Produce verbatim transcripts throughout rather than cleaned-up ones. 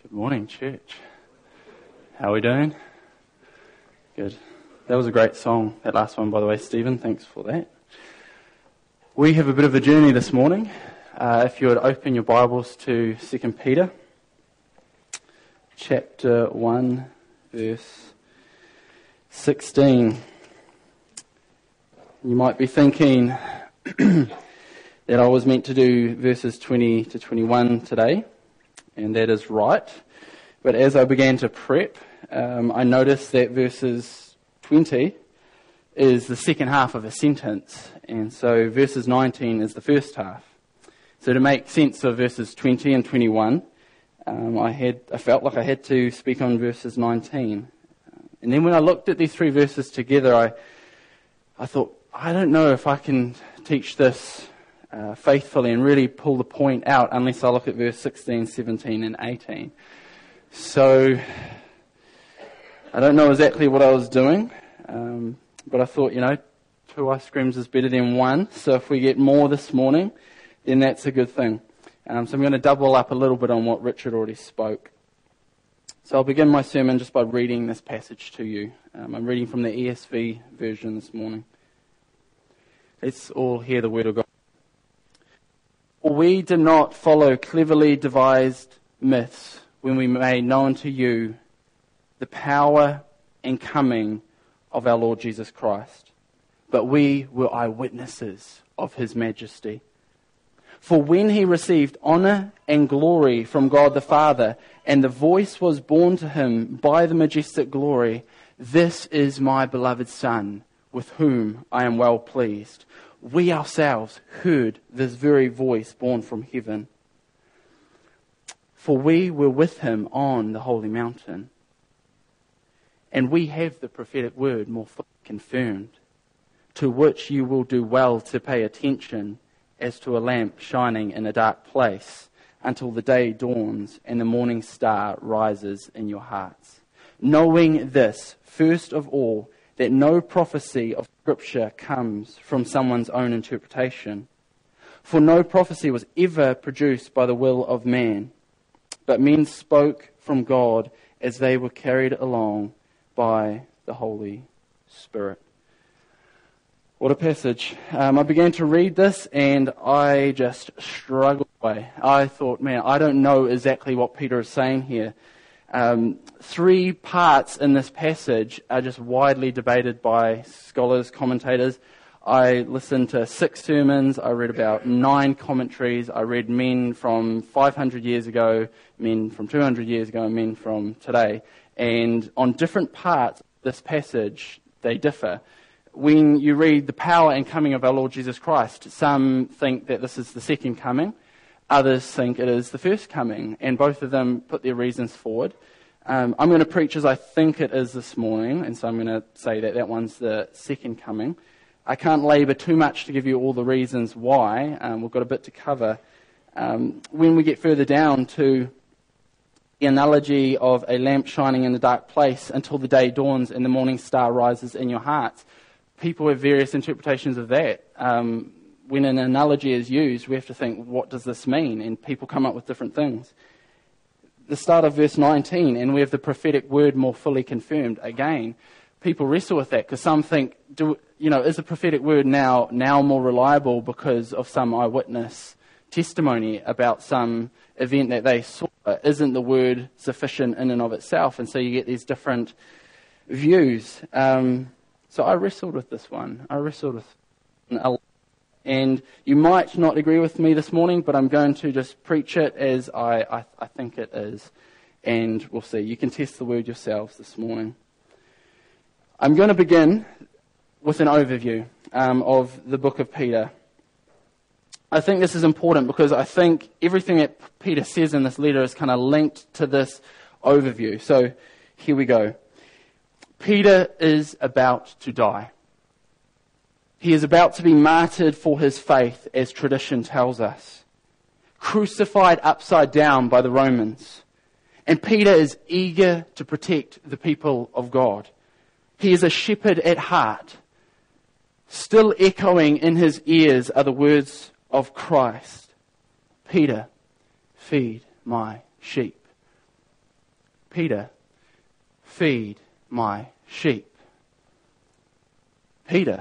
Good morning, church. How are we doing? Good. That was a great song, that last one, by the way, Stephen. Thanks for that. We have a bit of a journey this morning. Uh, if you would open your Bibles to Second Peter, chapter one, verse sixteen. You might be thinking that I was meant to do verses twenty to twenty-one today, and that is right. But as I began to prep, um, I noticed that verses twenty is the second half of a sentence, and so verses nineteen is the first half. So to make sense of verses twenty and twenty-one, um, I had I felt like I had to speak on verses nineteen. And then when I looked at these three verses together, I I thought, I don't know if I can teach this uh, faithfully and really pull the point out unless I look at verse sixteen, seventeen, and eighteen. So I don't know exactly what I was doing, um, but I thought, you know, two ice creams is better than one. So if we get more this morning, then that's a good thing. Um, so I'm going to double up a little bit on what Richard already spoke. So I'll begin my sermon just by reading this passage to you. Um, I'm reading from the E S V version this morning. Let's all hear the word of God. For we did not follow cleverly devised myths when we made known to you the power and coming of our Lord Jesus Christ, but we were eyewitnesses of his majesty. For when he received honor and glory from God the Father, and the voice was borne to him by the majestic glory, "This is my beloved Son, with whom I am well pleased," we ourselves heard this very voice borne from heaven. For we were with him on the holy mountain, and we have the prophetic word more fully confirmed, to which you will do well to pay attention as to a lamp shining in a dark place until the day dawns and the morning star rises in your hearts. Knowing this, first of all, that no prophecy of Scripture comes from someone's own interpretation. For no prophecy was ever produced by the will of man, but men spoke from God as they were carried along by the Holy Spirit. What a passage. Um, I began to read this and I just struggled away. I thought, man, I don't know exactly what Peter is saying here. Um, three parts in this passage are just widely debated by scholars, commentators. I listened to six sermons, I read about nine commentaries, I read men from five hundred years ago, men from two hundred years ago, and men from today. And on different parts of this passage, they differ. When you read the power and coming of our Lord Jesus Christ, some think that this is the second coming, others think it is the first coming, and both of them put their reasons forward. Um, I'm going to preach as I think it is this morning, and so I'm going to say that that one's the second coming. I can't labour too much to give you all the reasons why. Um, we've got a bit to cover. Um, when we get further down to the analogy of a lamp shining in a dark place until the day dawns and the morning star rises in your hearts, people have various interpretations of that. Um, when an analogy is used, we have to think, what does this mean? And people come up with different things. The start of verse nineteen, and we have the prophetic word more fully confirmed. Again, people wrestle with that because some think, do you know, is the prophetic word now now more reliable because of some eyewitness testimony about some event that they saw? Isn't the word sufficient in and of itself? And so you get these different views. Um, so I wrestled with this one. I wrestled with a lot. And you might not agree with me this morning, but I'm going to just preach it as I, I, I think it is. And we'll see. You can test the word yourselves this morning. I'm going to begin with an overview um, of the book of Peter. I think this is important because I think everything that Peter says in this letter is kind of linked to this overview. So here we go. Peter is about to die. He is about to be martyred for his faith, as tradition tells us. Crucified upside down by the Romans. And Peter is eager to protect the people of God. He is a shepherd at heart. Still echoing in his ears are the words of Christ. Peter, feed my sheep. Peter, feed my sheep. Peter,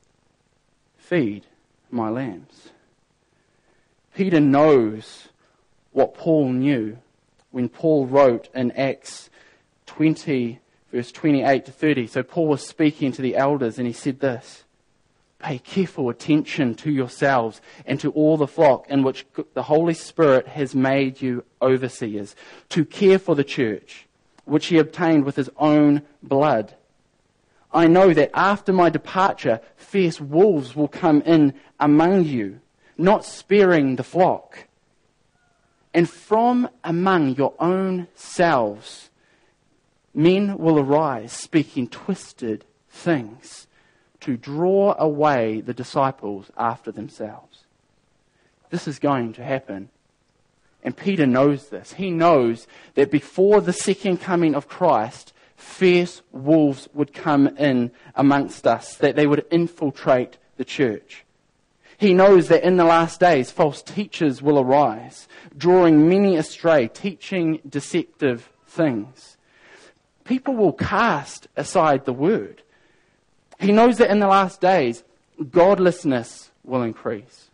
feed my lambs. Peter knows what Paul knew when Paul wrote in Acts twenty, verse twenty-eight to thirty. So Paul was speaking to the elders and he said this: pay careful attention to yourselves and to all the flock in which the Holy Spirit has made you overseers, to care for the church, which he obtained with his own blood. I know that after my departure, fierce wolves will come in among you, not sparing the flock. And from among your own selves, men will arise, speaking twisted things, to draw away the disciples after themselves. This is going to happen. And Peter knows this. He knows that before the second coming of Christ, fierce wolves would come in amongst us, that they would infiltrate the church. He knows that in the last days, false teachers will arise, drawing many astray, teaching deceptive things. People will cast aside the word. He knows that in the last days, godlessness will increase.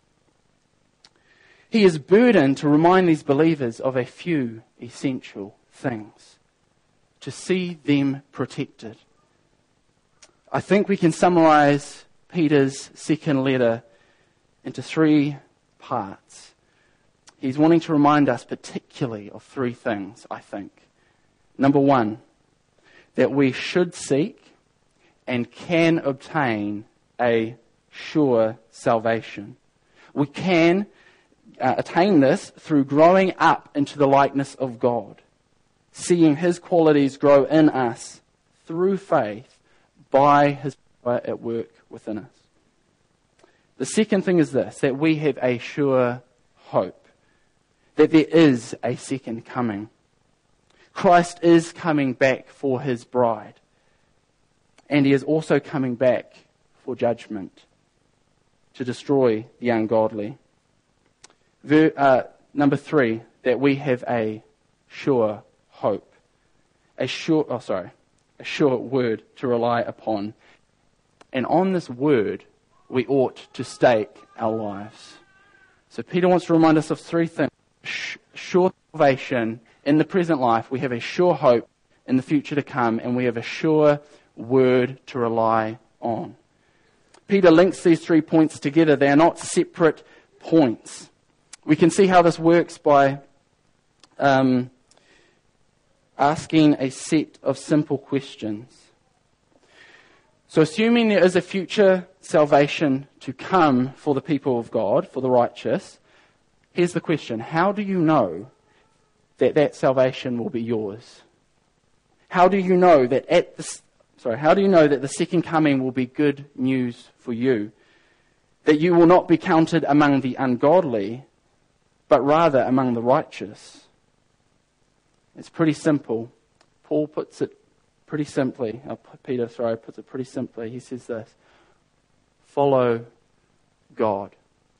He is burdened to remind these believers of a few essential things, to see them protected. I think we can summarize Peter's second letter into three parts. He's wanting to remind us particularly of three things, I think. Number one, that we should seek and can obtain a sure salvation. We can uh, attain this through growing up into the likeness of God, seeing His qualities grow in us through faith by His power at work within us. The second thing is this, that we have a sure hope, that there is a second coming. Christ is coming back for His bride, and He is also coming back for judgment, to destroy the ungodly. Ver, uh, number three, that we have a sure hope, a sure, oh sorry, a sure word to rely upon, and on this word we ought to stake our lives. So Peter wants to remind us of three things: sure salvation in the present life, we have a sure hope in the future to come, and we have a sure word to rely on. Peter links these three points together. They are not separate points. We can see how this works by um, asking a set of simple questions. So assuming there is a future salvation to come for the people of God, for the righteous, here's the question: how do you know that that salvation will be yours? How do you know that at the sorry, how do you know that the second coming will be good news for you? That you will not be counted among the ungodly, but rather among the righteous? It's pretty simple. Paul puts it pretty simply. Uh, Peter, sorry, puts it pretty simply. He says this: follow God.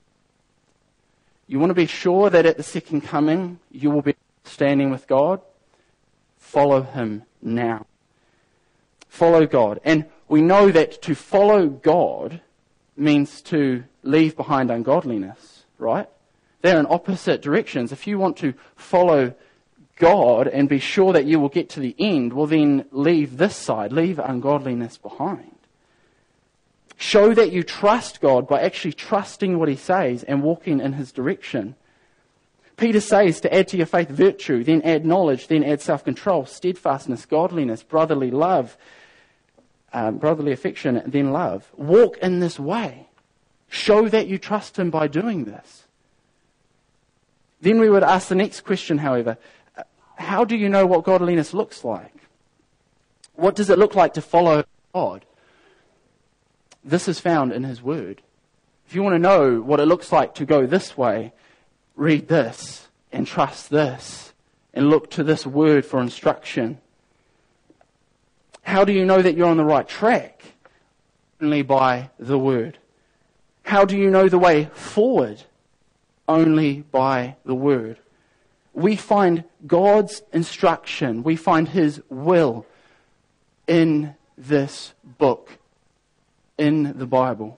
You want to be sure that at the second coming you will be standing with God? Follow Him now. Follow God. And we know that to follow God means to leave behind ungodliness, right? They're in opposite directions. If you want to follow God and be sure that you will get to the end, well then leave this side, leave ungodliness behind. Show that you trust God by actually trusting what He says and walking in His direction. Peter says to add to your faith virtue, then add knowledge, then add self-control, steadfastness, godliness, brotherly love, um, brotherly affection, then love. Walk in this way. Show that you trust Him by doing this. Then we would ask the next question, however: how do you know what godliness looks like? What does it look like to follow God? This is found in His Word. If you want to know what it looks like to go this way, read this and trust this and look to this Word for instruction. How do you know that you're on the right track? Only by the Word. How do you know the way forward? Only by the Word. we find God's instruction, we find His will in this book, in the Bible.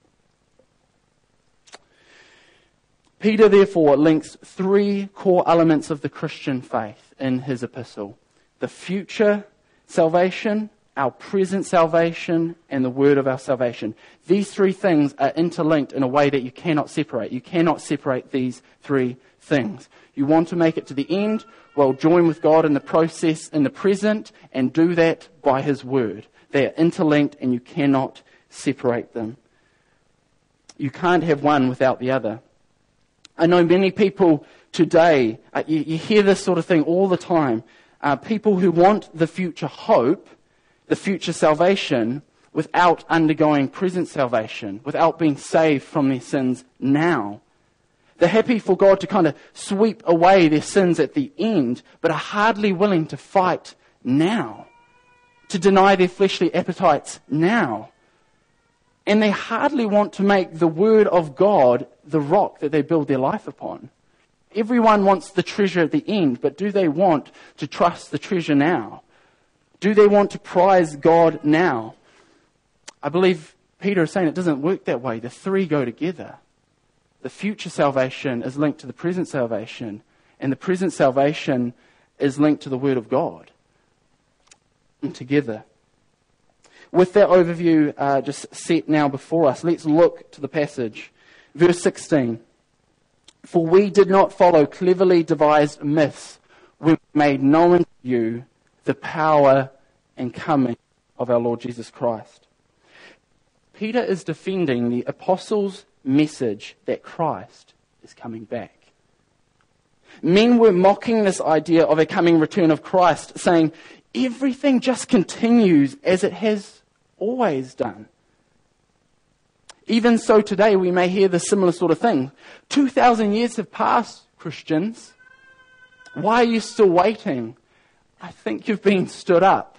Peter, therefore, links three core elements of the Christian faith in his epistle: the future salvation, our present salvation, and the word of our salvation. These three things are interlinked in a way that you cannot separate. You cannot separate these three things. You want to make it to the end? Well, join with God in the process in the present and do that by His word. They are interlinked and you cannot separate them. You can't have one without the other. I know many people today, uh, you, you hear this sort of thing all the time. Uh, people who want the future hope, the future salvation, without undergoing present salvation, without being saved from their sins now. They're happy for God to kind of sweep away their sins at the end, but are hardly willing to fight now, to deny their fleshly appetites now. And they hardly want to make the word of God the rock that they build their life upon. Everyone wants the treasure at the end, but do they want to trust the treasure now? Do they want to prize God now? I believe Peter is saying it doesn't work that way. The three go together. The future salvation is linked to the present salvation, and the present salvation is linked to the word of God. And together. With that overview uh, just set now before us, let's look to the passage. Verse sixteen. For we did not follow cleverly devised myths when we made known to you the power and coming of our Lord Jesus Christ. Peter is defending the apostles' message that Christ is coming back. Men were mocking this idea of a coming return of Christ, saying everything just continues as it has always done. Even so today we may hear the similar sort of thing. Two thousand years have passed, Christians. Why are you still waiting? I think you've been stood up.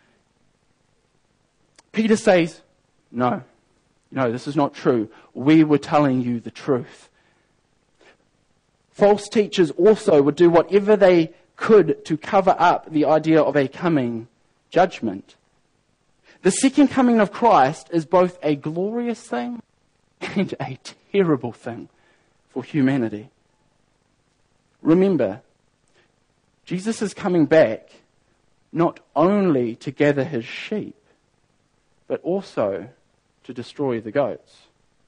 Peter says, no, no, this is not true. We were telling you the truth. False teachers also would do whatever they could to cover up the idea of a coming judgment. The second coming of Christ is both a glorious thing and a terrible thing for humanity. Remember, Jesus is coming back not only to gather His sheep, but also to destroy the goats.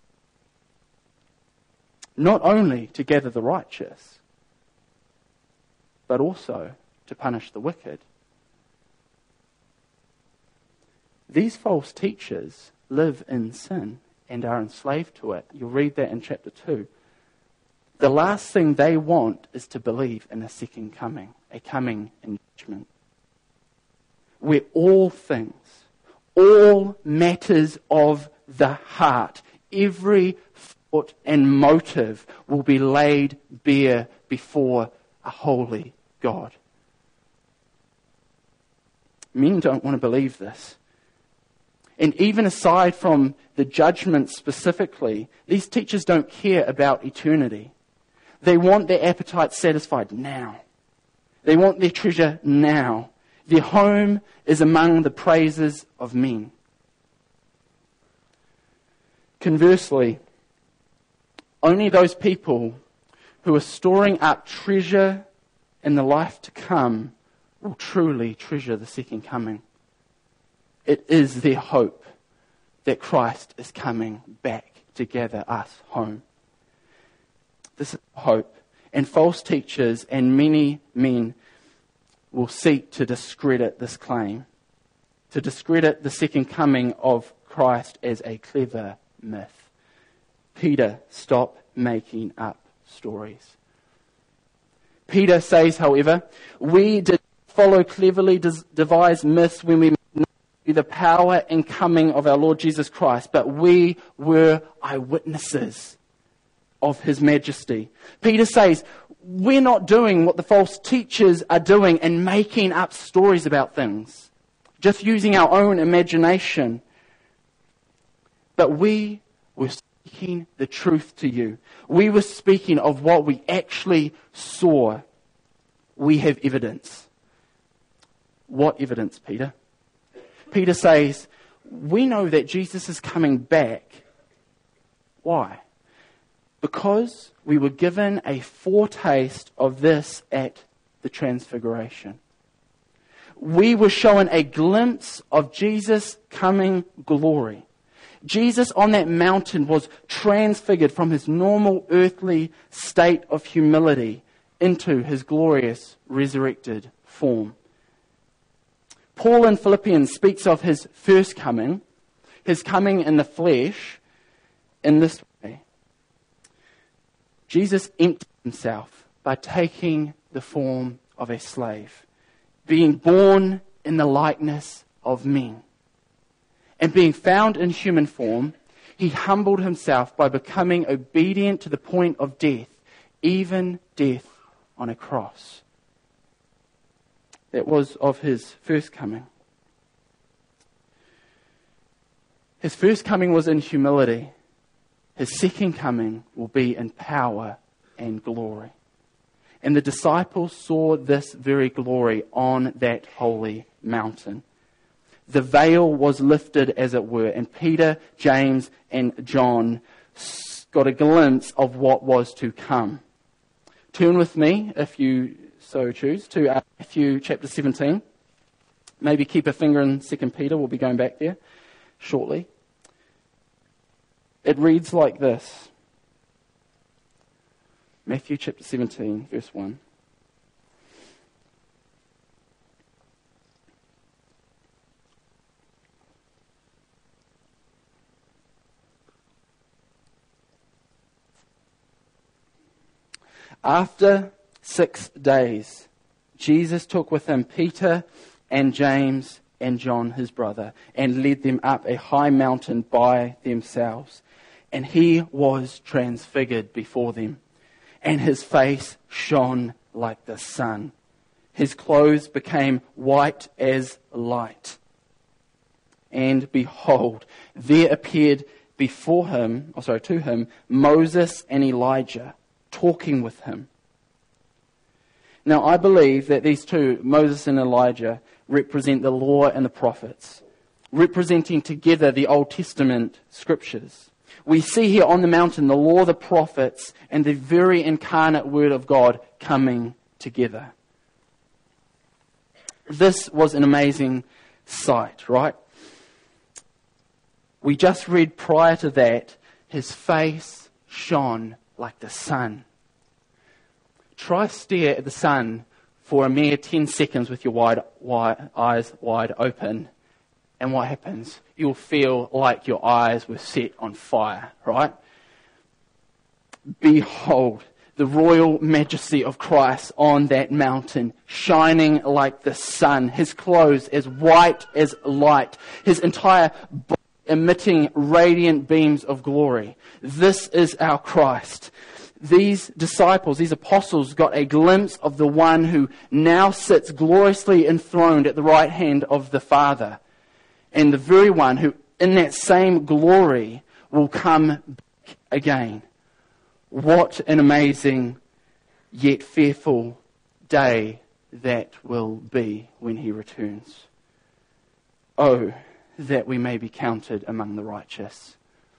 Not only to gather the righteous, but also to punish the wicked. These false teachers live in sin and are enslaved to it. You'll read that in chapter two. The last thing they want is to believe in a second coming, a coming in judgment, where all things, all matters of the heart, every thought and motive will be laid bare before a holy God. Men don't want to believe this. And even aside from the judgment specifically, these teachers don't care about eternity. They want their appetites satisfied now. They want their treasure now. Their home is among the praises of men. Conversely, only those people who are storing up treasure in the life to come will truly treasure the second coming. It is their hope that Christ is coming back to gather us home. This is hope. And false teachers and many men will seek to discredit this claim, to discredit the second coming of Christ as a clever myth. Peter, stop making up stories. Peter says, however, we did follow cleverly devised myths when we the power and coming of our Lord Jesus Christ, but we were eyewitnesses of His majesty. Peter says, we're not doing what the false teachers are doing and making up stories about things, just using our own imagination. But we were speaking the truth to you. We were speaking of what we actually saw we have evidence. What evidence, Peter? Peter says, we know that Jesus is coming back. Why? Because we were given a foretaste of this at the Transfiguration. We were shown a glimpse of Jesus' coming glory. Jesus on that mountain was transfigured from his normal earthly state of humility into his glorious resurrected form. Paul in Philippians speaks of his first coming, his coming in the flesh, in this way. Jesus emptied himself by taking the form of a slave, being born in the likeness of men. And being found in human form, he humbled himself by becoming obedient to the point of death, even death on a cross. That was of his first coming. His first coming was in humility. His second coming will be in power and glory. And the disciples saw this very glory on that holy mountain. The veil was lifted, as it were, and Peter, James, and John got a glimpse of what was to come. Turn with me, if you so choose, to uh, Matthew chapter seventeen. Maybe keep a finger in Second Peter. We'll be going back there shortly. It reads like this. Matthew chapter seventeen, verse one. After six days, Jesus took with him Peter and James and John, his brother, and led them up a high mountain by themselves. And he was transfigured before them, and his face shone like the sun. His clothes became white as light. And behold, there appeared before him, oh sorry, to him, Moses and Elijah, talking with him. Now, I believe that these two, Moses and Elijah, represent the law and the prophets, representing together the Old Testament scriptures. We see here on the mountain the law, the prophets, and the very incarnate Word of God coming together. This was an amazing sight, right? We just read prior to that, his face shone like the sun. Try stare at the sun for a mere ten seconds with your wide, wide eyes wide open. And what happens? You'll feel like your eyes were set on fire, right? Behold, the royal majesty of Christ on that mountain, shining like the sun, his clothes as white as light, his entire body emitting radiant beams of glory. This is our Christ. These disciples, these apostles, got a glimpse of the one who now sits gloriously enthroned at the right hand of the Father. And the very one who, in that same glory, will come back again. What an amazing yet fearful day that will be when he returns. Oh, that we may be counted among the righteous.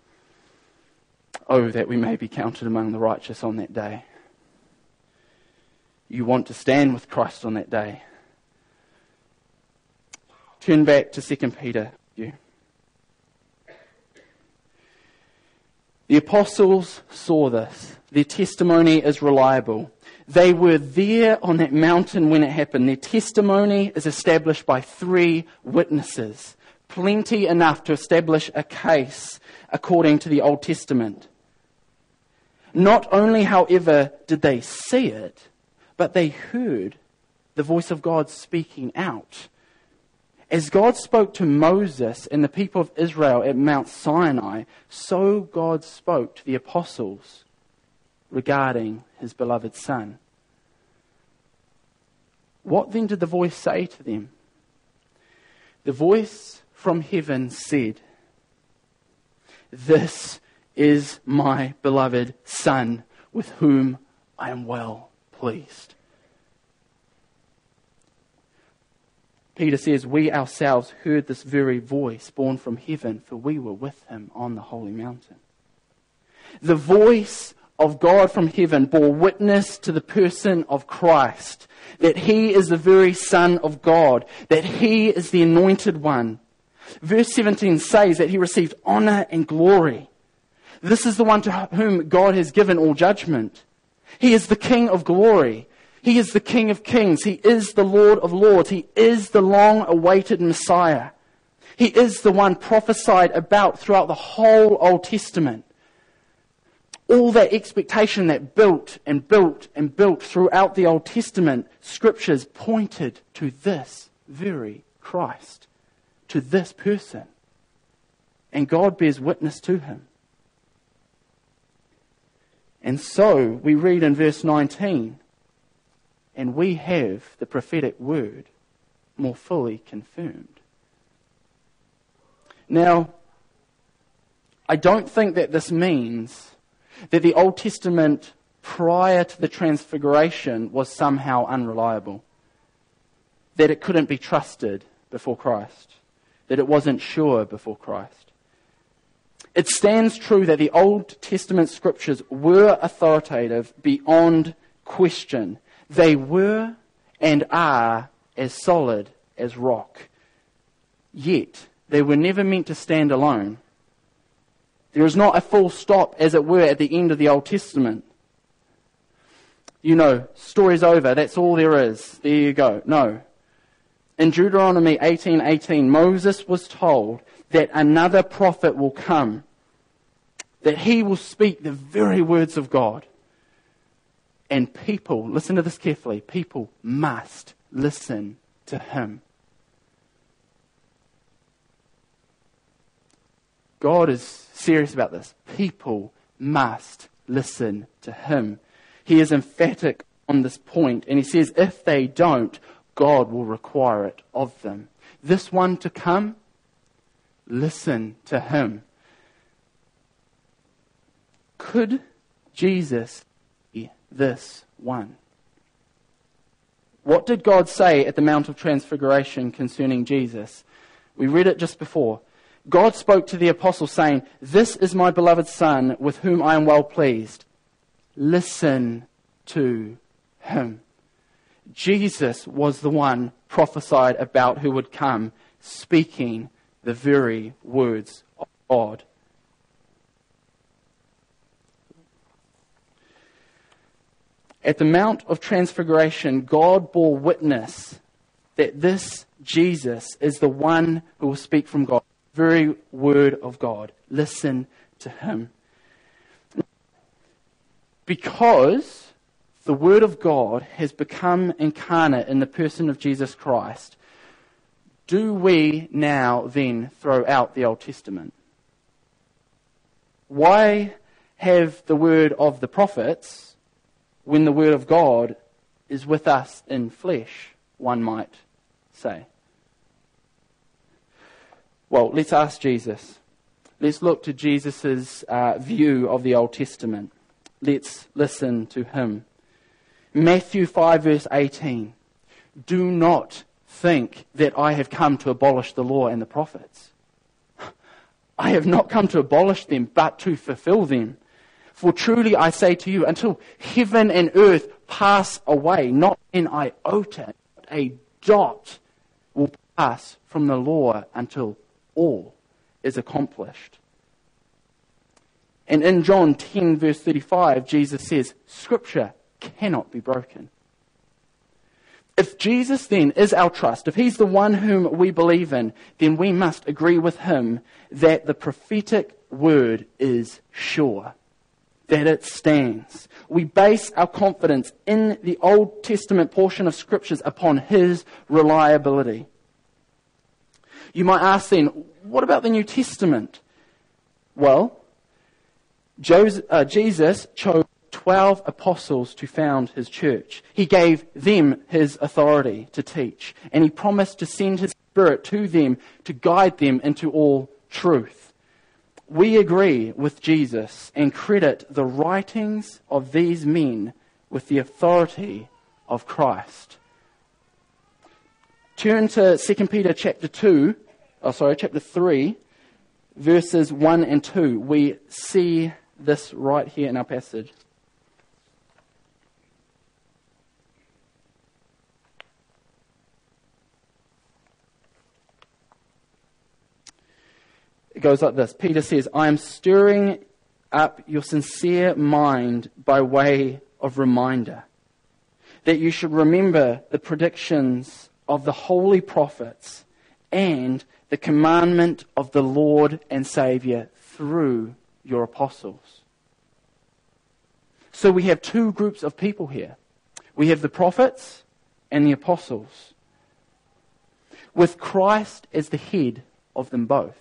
Oh, that we may be counted among the righteous on that day. You want to stand with Christ on that day. Turn back to Second Peter. You. The apostles saw this. Their testimony is reliable. They were there on that mountain when it happened. Their testimony is established by three witnesses. Plenty enough to establish a case according to the Old Testament. Not only, however, did they see it, but they heard the voice of God speaking out. As God spoke to Moses and the people of Israel at Mount Sinai, so God spoke to the apostles regarding his beloved Son. What then did the voice say to them? The voice from heaven said, "This is my beloved Son, with whom I am well pleased." Peter says, we ourselves heard this very voice born from heaven, for we were with him on the holy mountain. The voice of God from heaven bore witness to the person of Christ, that he is the very Son of God, that he is the anointed one. Verse seventeen says that he received honor and glory. This is the one to whom God has given all judgment. He is the King of glory. He is the King of kings. He is the Lord of lords. He is the long-awaited Messiah. He is the one prophesied about throughout the whole Old Testament. All that expectation that built and built and built throughout the Old Testament scriptures pointed to this very Christ, to this person. And God bears witness to him. And so we read in verse nineteen, and we have the prophetic word more fully confirmed. Now, I don't think that this means that the Old Testament prior to the Transfiguration was somehow unreliable, that it couldn't be trusted before Christ, that it wasn't sure before Christ. It stands true that the Old Testament scriptures were authoritative beyond question. They were and are as solid as rock. Yet, they were never meant to stand alone. There is not a full stop, as it were, at the end of the Old Testament. You know, story's over, that's all there is. There you go. No. In Deuteronomy eighteen eighteen, Moses was told that another prophet will come, that he will speak the very words of God. And people, listen to this carefully, people must listen to him. God is serious about this. People must listen to him. He is emphatic on this point, and he says if they don't, God will require it of them. This one to come, listen to him. Could Jesus be this one? What did God say at the Mount of Transfiguration concerning Jesus? We read it just before. God spoke to the apostles saying, "This is my beloved Son with whom I am well pleased. Listen to him." Jesus was the one prophesied about who would come, speaking the very words of God. At the Mount of Transfiguration, God bore witness that this Jesus is the one who will speak from God, the very word of God. Listen to him. Because the word of God has become incarnate in the person of Jesus Christ, do we now then throw out the Old Testament? Why have the word of the prophets when the word of God is with us in flesh, one might say? Well, let's ask Jesus. Let's look to Jesus' uh, view of the Old Testament. Let's listen to him. Matthew five verse eighteen. Do not think that I have come to abolish the law and the prophets. I have not come to abolish them, but to fulfill them. For truly I say to you, until heaven and earth pass away, not an iota, not a dot will pass from the law until all is accomplished. And in John ten verse thirty-five, Jesus says, Scripture cannot be broken. If Jesus then is our trust, if he's the one whom we believe in, then we must agree with him that the prophetic word is sure, that it stands. We base our confidence in the Old Testament portion of Scriptures upon his reliability. You might ask then, what about the New Testament? Well, Jesus chose twelve apostles to found his church. He gave them his authority to teach, and he promised to send his Spirit to them to guide them into all truth. We agree with Jesus and credit the writings of these men with the authority of Christ. Turn to Second Peter chapter two, oh sorry, chapter three, verses one and two. We see this right here in our passage. It goes like this. Peter says, I am stirring up your sincere mind by way of reminder, that you should remember the predictions of the holy prophets and the commandment of the Lord and Saviour through your apostles. So we have two groups of people here. We have the prophets and the apostles, with Christ as the head of them both.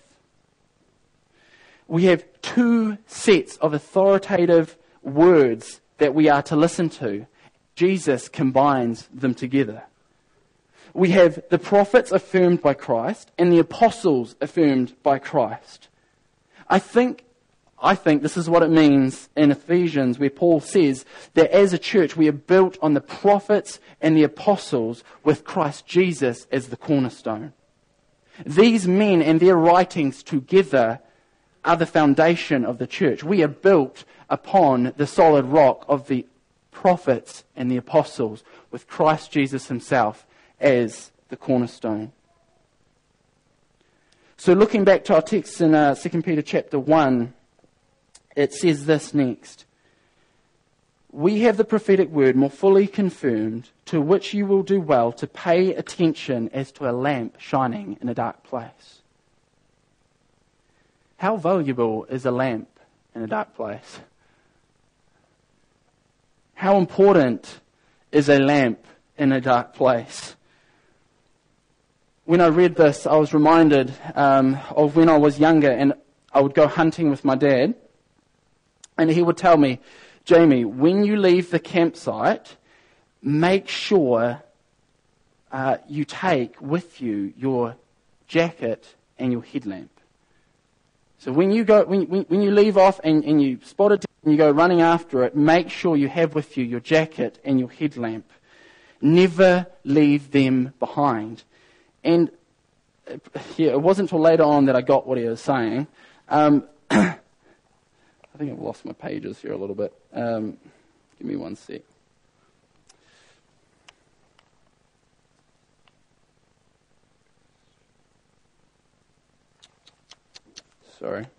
We have two sets of authoritative words that we are to listen to. Jesus combines them together. We have the prophets affirmed by Christ and the apostles affirmed by Christ. I think, I think this is what it means in Ephesians, where Paul says that as a church we are built on the prophets and the apostles with Christ Jesus as the cornerstone. These men and their writings together are the foundation of the church. We are built upon the solid rock of the prophets and the apostles, with Christ Jesus himself as the cornerstone. So looking back to our text in uh, Second Peter chapter one, it says this next. We have the prophetic word more fully confirmed, to which you will do well to pay attention as to a lamp shining in a dark place. How valuable is a lamp in a dark place? How important is a lamp in a dark place? When I read this, I was reminded um, of when I was younger and I would go hunting with my dad, and he would tell me, Jamie, when you leave the campsite, make sure uh, you take with you your jacket and your headlamp. So when you go, when, when, when you leave off and, and you spot it and you go running after it, make sure you have with you your jacket and your headlamp. Never leave them behind. And yeah, it wasn't until later on that I got what he was saying. Um, I think I've lost my pages here a little bit. Um, give me one sec. Sorry.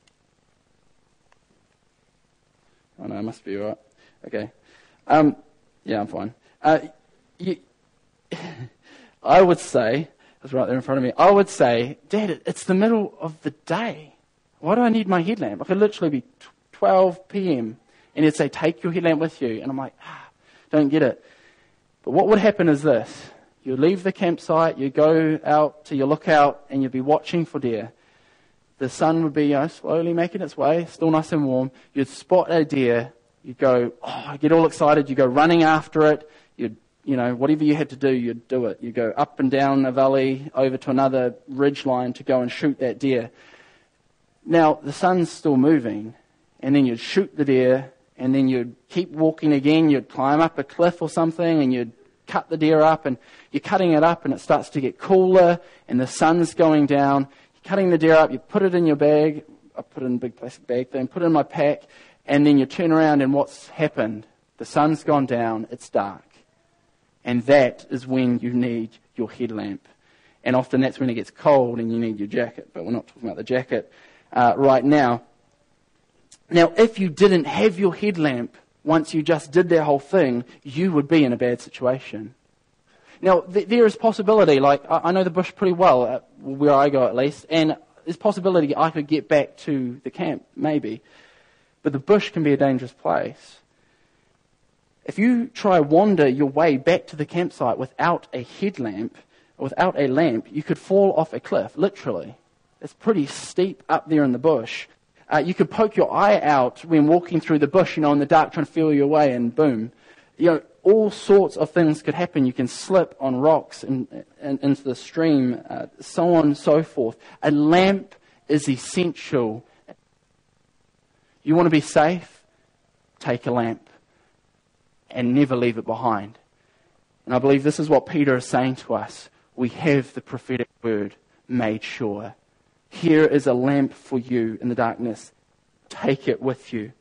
Oh no, I must be all right. Okay. Um, yeah, I'm fine. Uh, you, I would say, it's right there in front of me, I would say, Dad, it's the middle of the day. Why do I need my headlamp? I could literally be twelve p.m. and he'd say, take your headlamp with you. And I'm like, ah, don't get it. But what would happen is this. You leave the campsite, you go out to your lookout, and you'd be watching for deer. The sun would be, you know, slowly making its way, still nice and warm. You'd spot a deer. You'd go, oh, get all excited. You'd go running after it. You'd, you know, whatever you had to do, you'd do it. You'd go up and down a valley, over to another ridge line to go and shoot that deer. Now, the sun's still moving, and then you'd shoot the deer, and then you'd keep walking again. You'd climb up a cliff or something, and you'd cut the deer up, and you're cutting it up, and it starts to get cooler, and the sun's going down. Cutting the deer up, you put it in your bag. I put it in a big plastic bag thing, put it in my pack, and then you turn around and what's happened? The sun's gone down, it's dark. And that is when you need your headlamp. And often that's when it gets cold and you need your jacket, but we're not talking about the jacket uh, right now. Now, if you didn't have your headlamp once you just did that whole thing, you would be in a bad situation. Now, th- there is possibility, like, I, I know the bush pretty well, uh, where I go at least, and there's possibility I could get back to the camp, maybe. But the bush can be a dangerous place. If you try wander your way back to the campsite without a headlamp, or without a lamp, you could fall off a cliff, literally. It's pretty steep up there in the bush. Uh, you could poke your eye out when walking through the bush, you know, in the dark, trying to feel your way, and boom. You know, all sorts of things could happen. You can slip on rocks and, and into the stream, uh, so on and so forth. A lamp is essential. You want to be safe? Take a lamp and never leave it behind. And I believe this is what Peter is saying to us. we have the prophetic word made sure. Here is a lamp for you in the darkness. Take it with you.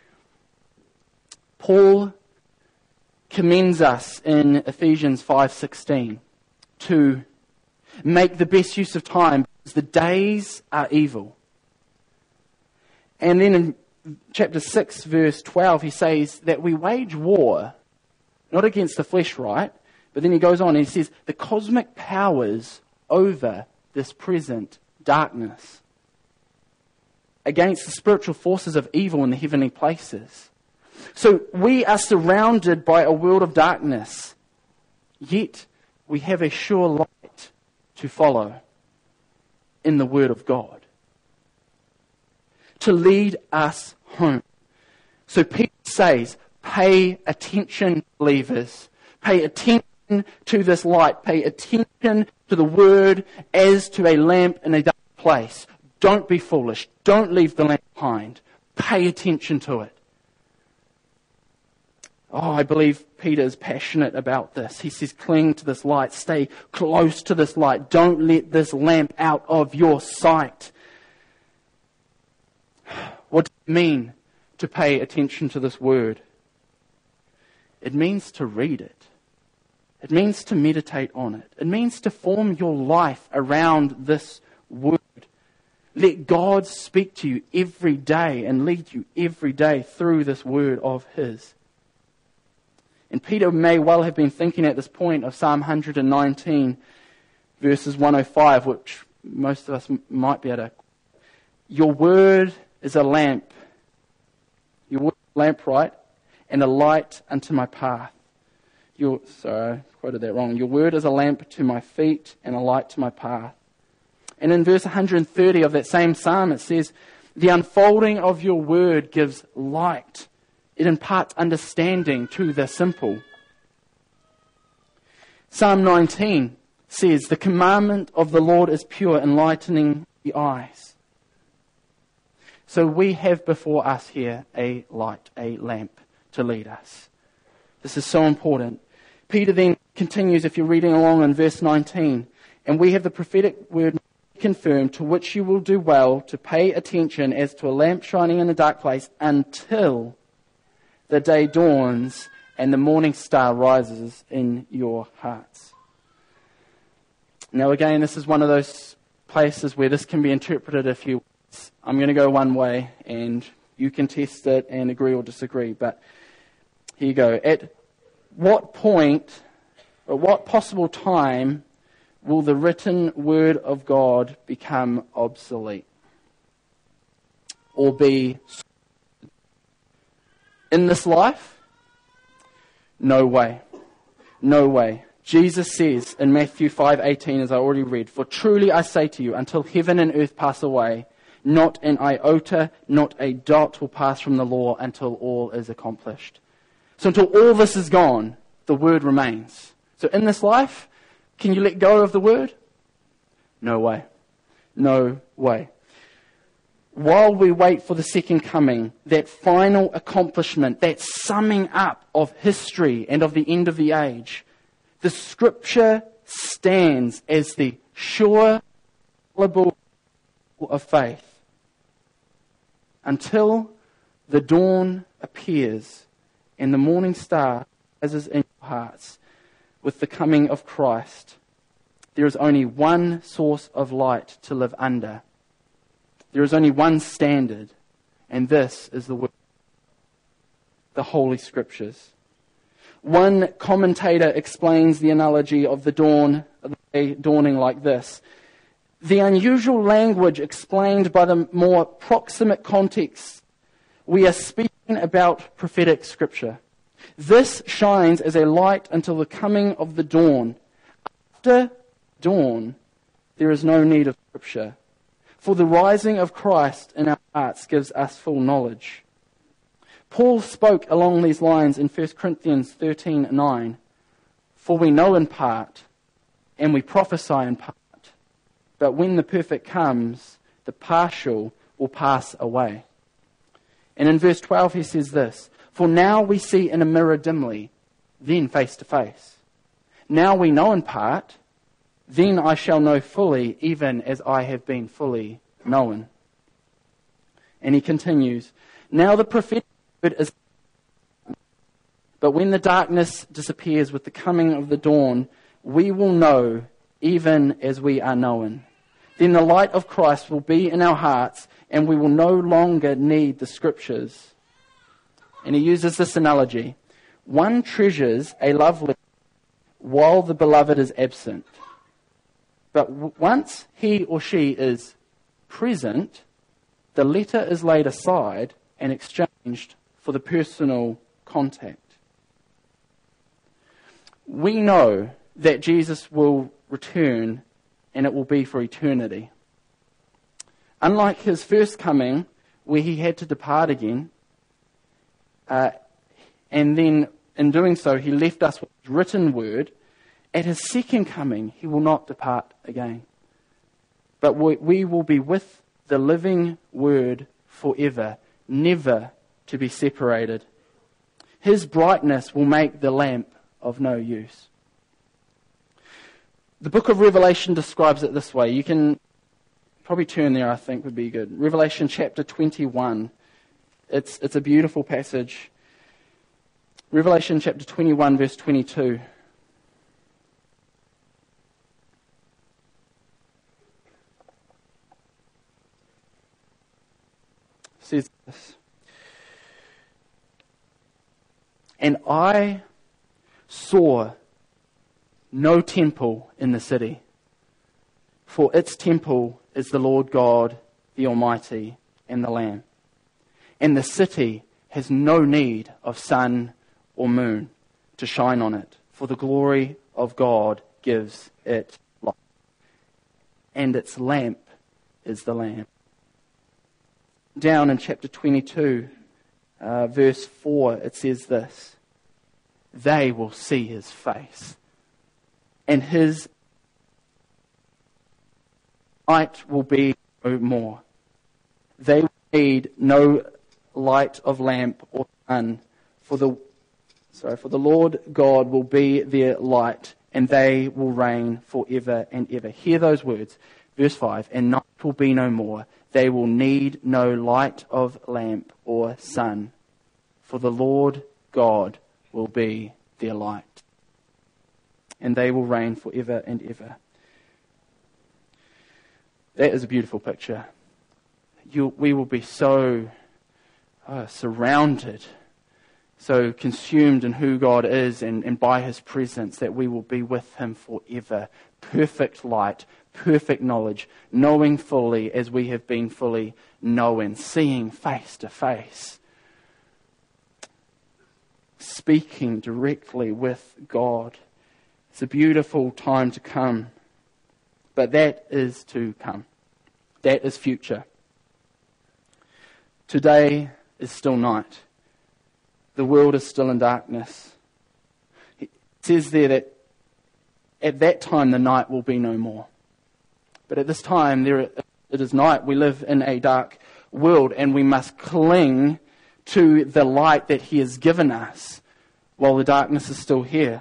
Paul commends us in Ephesians five sixteen to make the best use of time because the days are evil. And then in chapter six, verse twelve, he says that we wage war, not against the flesh, right? But then he goes on and he says, the cosmic powers over this present darkness, against the spiritual forces of evil in the heavenly places. So we are surrounded by a world of darkness, yet we have a sure light to follow in the Word of God, to lead us home. So Peter says, pay attention, believers. Pay attention to this light. Pay attention to the Word as to a lamp in a dark place. Don't be foolish. Don't leave the lamp behind. Pay attention to it. Oh, I believe Peter is passionate about this. He says, cling to this light. Stay close to this light. Don't let this lamp out of your sight. What does it mean to pay attention to this word? It means to read it. It means to meditate on it. It means to form your life around this word. Let God speak to you every day and lead you every day through this word of His. And Peter may well have been thinking at this point of Psalm one nineteen, verses one oh five, which most of us might be able to. Your word is a lamp. Your word is a lamp, right? And a light unto my path. Your, sorry, I quoted that wrong. Your word is a lamp to my feet and a light to my path. And in verse one thirty of that same psalm, it says, the unfolding of your word gives light. It imparts understanding to the simple. Psalm nineteen says, the commandment of the Lord is pure, enlightening the eyes. So we have before us here a light, a lamp to lead us. This is so important. Peter then continues, if you're reading along in verse nineteen, and we have the prophetic word confirmed, to which you will do well to pay attention as to a lamp shining in a dark place until the day dawns and the morning star rises in your hearts. Now again, this is one of those places where this can be interpreted if you... I'm going to go one way and you can test it and agree or disagree. But here you go. At what point, at what possible time will the written word of God become obsolete? Or be in this life? No way. No way. Jesus says in Matthew five eighteen, as I already read, for truly I say to you, until heaven and earth pass away, not an iota, not a dot will pass from the law until all is accomplished. So until all this is gone, the word remains. So in this life, can you let go of the word? No way. No way. While we wait for the second coming, that final accomplishment, that summing up of history and of the end of the age, the Scripture stands as the sure, reliable of faith until the dawn appears and the morning star rises in your hearts with the coming of Christ. There is only one source of light to live under. There is only one standard, and this is the word, the Holy Scriptures. One commentator explains the analogy of the dawn, of the day dawning like this. The unusual language explained by the more proximate context. We are speaking about prophetic Scripture. This shines as a light until the coming of the dawn. After dawn, there is no need of Scripture. For the rising of Christ in our hearts gives us full knowledge. Paul spoke along these lines in First Corinthians thirteen nine. For we know in part, and we prophesy in part. But when the perfect comes, the partial will pass away. And in verse twelve he says this, for now we see in a mirror dimly, then face to face. Now we know in part, Then I shall know fully, even as I have been fully known. And he continues, now the prophetic word is, but when the darkness disappears with the coming of the dawn, we will know even as we are known. Then the light of Christ will be in our hearts, and we will no longer need the Scriptures. And he uses this analogy. One treasures a love letter while the beloved is absent. But w- once he or she is present, the letter is laid aside and exchanged for the personal contact. We know that Jesus will return, and it will be for eternity. Unlike his first coming, where he had to depart again, uh, and then in doing so he left us with his written word, at his second coming he will not depart again. But we, we will be with the living word forever, never to be separated. His brightness will make the lamp of no use. The book of Revelation describes it this way. You can probably turn there, I think would be good. Revelation chapter twenty-one. It's, it's a beautiful passage. Revelation chapter twenty-one, verse twenty-two. It says this. And I saw no temple in the city, for its temple is the Lord God, the Almighty, and the Lamb. And the city has no need of sun or moon to shine on it, for the glory of God gives it light. And its lamp is the Lamb. Down in chapter twenty-two, uh, verse four, it says this. They will see his face, and his light will be no more. They will need no light of lamp or sun, for the sorry, for the Lord God will be their light, and they will reign forever and ever. Hear those words, verse five, and night will be no more. They will need no light of lamp or sun, for the Lord God will be their light, and they will reign forever and ever. That is a beautiful picture. You, we will be so uh, surrounded, so consumed in who God is and, and by his presence that we will be with him forever. Perfect light, perfect knowledge, knowing fully as we have been fully known, seeing face to face, speaking directly with God. It's a beautiful time to come, but that is to come. That is future. Today is still night. The world is still in darkness. It says there that at that time the night will be no more. But at this time there it is night. We live in a dark world, and we must cling to the light that he has given us while the darkness is still here.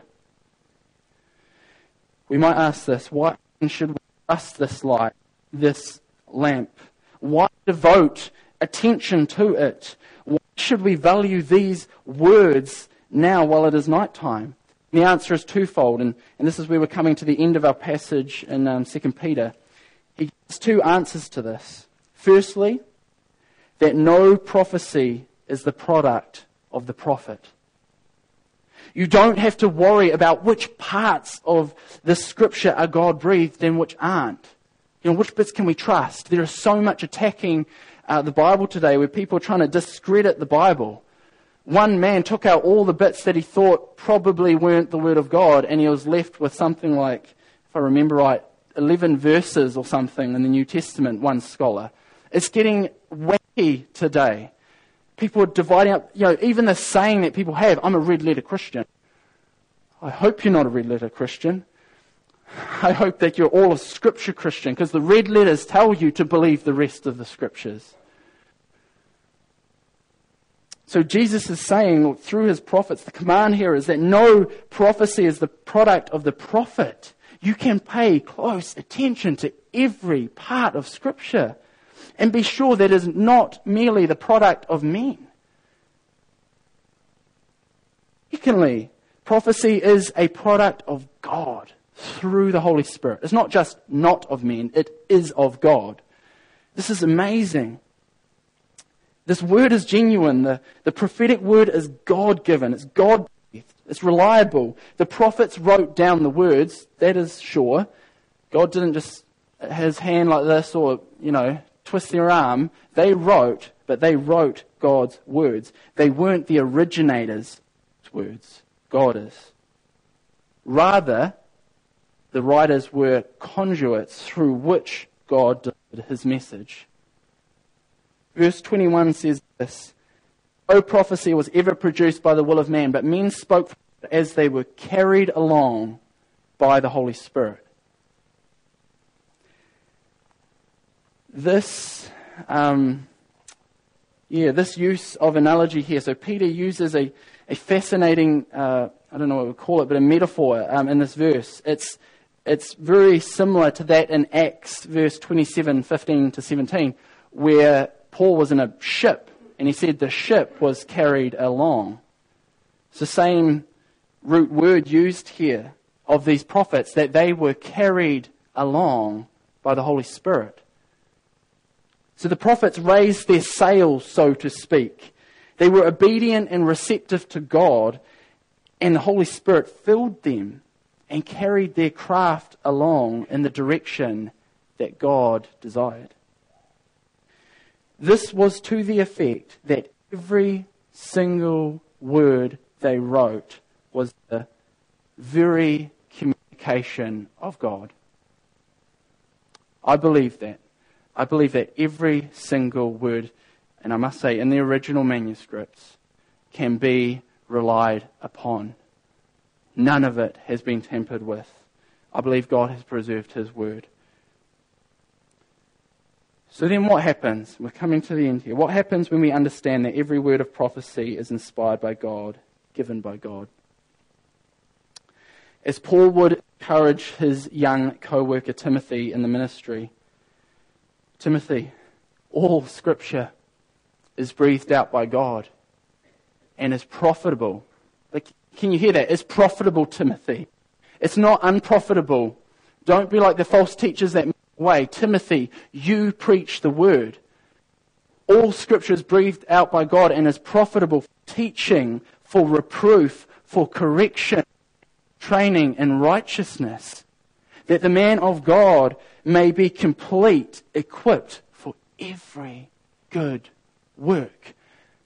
We might ask this, why should we trust this light, this lamp? Why devote attention to it? Why should we value these words now while it is night time? And the answer is twofold, and, and this is where we're coming to the end of our passage in um, Second Peter. He gives two answers to this. Firstly, that no prophecy is the product of the prophet. You don't have to worry about which parts of the scripture are God-breathed and which aren't. You know, which bits can we trust? There is so much attacking uh, the Bible today where people are trying to discredit the Bible. One man took out all the bits that he thought probably weren't the Word of God, and he was left with something like, if I remember right, eleven verses or something in the New Testament, one scholar. It's getting wacky today. People are dividing up, you know, even the saying that people have, I'm a red letter Christian. I hope you're not a red letter Christian. I hope that you're all a Scripture Christian, because the red letters tell you to believe the rest of the Scriptures. So Jesus is saying through his prophets, the command here is that no prophecy is the product of the prophet. You can pay close attention to every part of Scripture and be sure that it is not merely the product of men. Secondly, prophecy is a product of God through the Holy Spirit. It's not just not of men, it is of God. This is amazing. This word is genuine. The, the prophetic word is God-given. It's God-breathed. It's reliable. The prophets wrote down the words, that is sure. God didn't just his hand like this or, you know, twist their arm. They wrote, but they wrote God's words. They weren't the originators of words. God is. Rather, the writers were conduits through which God delivered his message. Verse twenty-one says this, no prophecy was ever produced by the will of man, but men spoke as they were carried along by the Holy Spirit. This, um, yeah, this use of analogy here. So Peter uses a, a fascinating, uh, I don't know what we call it, but a metaphor um, in this verse. It's it's very similar to that in Acts, verse twenty-seven, fifteen to seventeen, where Paul was in a ship, and he said the ship was carried along. It's the same root word used here of these prophets, that they were carried along by the Holy Spirit. So the prophets raised their sails, so to speak. They were obedient and receptive to God, and the Holy Spirit filled them and carried their craft along in the direction that God desired. This was to the effect that every single word they wrote was the very communication of God. I believe that. I believe that every single word, and I must say in the original manuscripts, can be relied upon. None of it has been tampered with. I believe God has preserved his word. So then what happens? We're coming to the end here. What happens when we understand that every word of prophecy is inspired by God, given by God? As Paul would encourage his young co-worker Timothy in the ministry, Timothy, all Scripture is breathed out by God and is profitable. Like, can you hear that? It's profitable, Timothy. It's not unprofitable. Don't be like the false teachers that way. Timothy, you preach the word. All Scripture is breathed out by God and is profitable for teaching, for reproof, for correction, training in righteousness, that the man of God may be complete, equipped for every good work.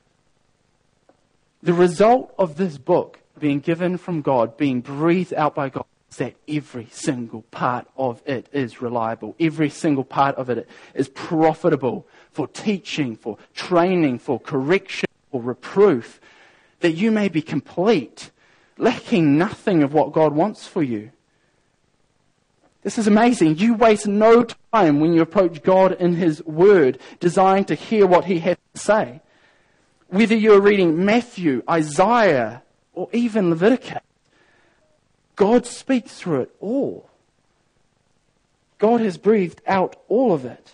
The result of this book being given from God, being breathed out by God, is that every single part of it is reliable. Every single part of it is profitable for teaching, for training, for correction, for reproof, that you may be complete, lacking nothing of what God wants for you. This is amazing. You waste no time when you approach God in his word, designed to hear what he has to say. Whether you're reading Matthew, Isaiah, or even Leviticus, God speaks through it all. God has breathed out all of it.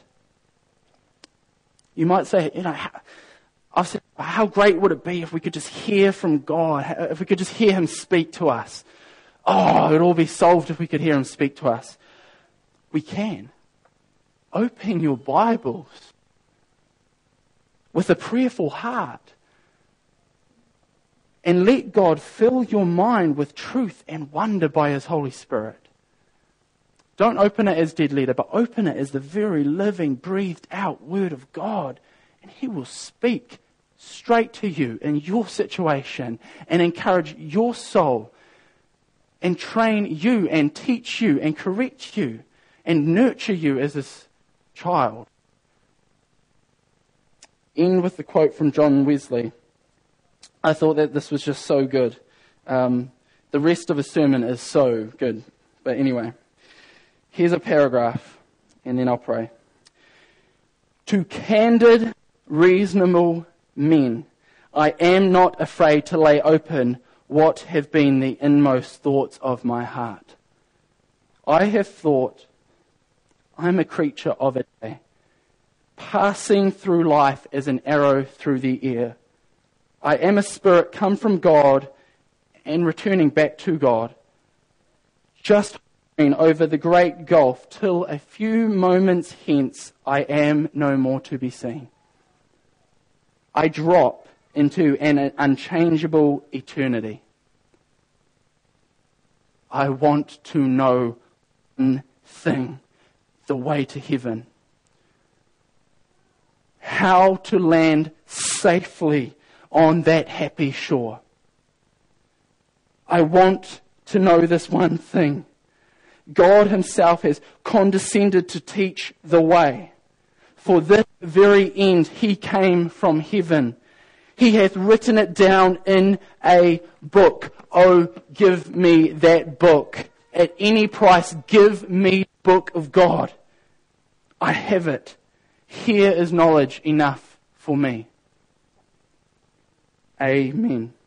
You might say, you know, I've said, how great would it be if we could just hear from God, if we could just hear him speak to us? Oh, it would all be solved if we could hear him speak to us. We can. Open your Bibles with a prayerful heart and let God fill your mind with truth and wonder by his Holy Spirit. Don't open it as dead letter, but open it as the very living, breathed out word of God, and he will speak straight to you in your situation and encourage your soul and train you and teach you and correct you and nurture you as his child. End with the quote from John Wesley. I thought that this was just so good. Um, the rest of his sermon is so good. But anyway, here's a paragraph, and then I'll pray. To candid, reasonable men, I am not afraid to lay open what have been the inmost thoughts of my heart. I have thought, I'm a creature of a day, passing through life as an arrow through the air. I am a spirit come from God and returning back to God, just hovering over the great gulf till a few moments hence I am no more to be seen. I drop into an unchangeable eternity. I want to know one thing, the way to heaven. How to land safely on that happy shore. I want to know this one thing. God himself has condescended to teach the way. For this very end he came from heaven. He hath written it down in a book. Oh, give me that book. At any price, give me the book of God. I have it. Here is knowledge enough for me. Amen.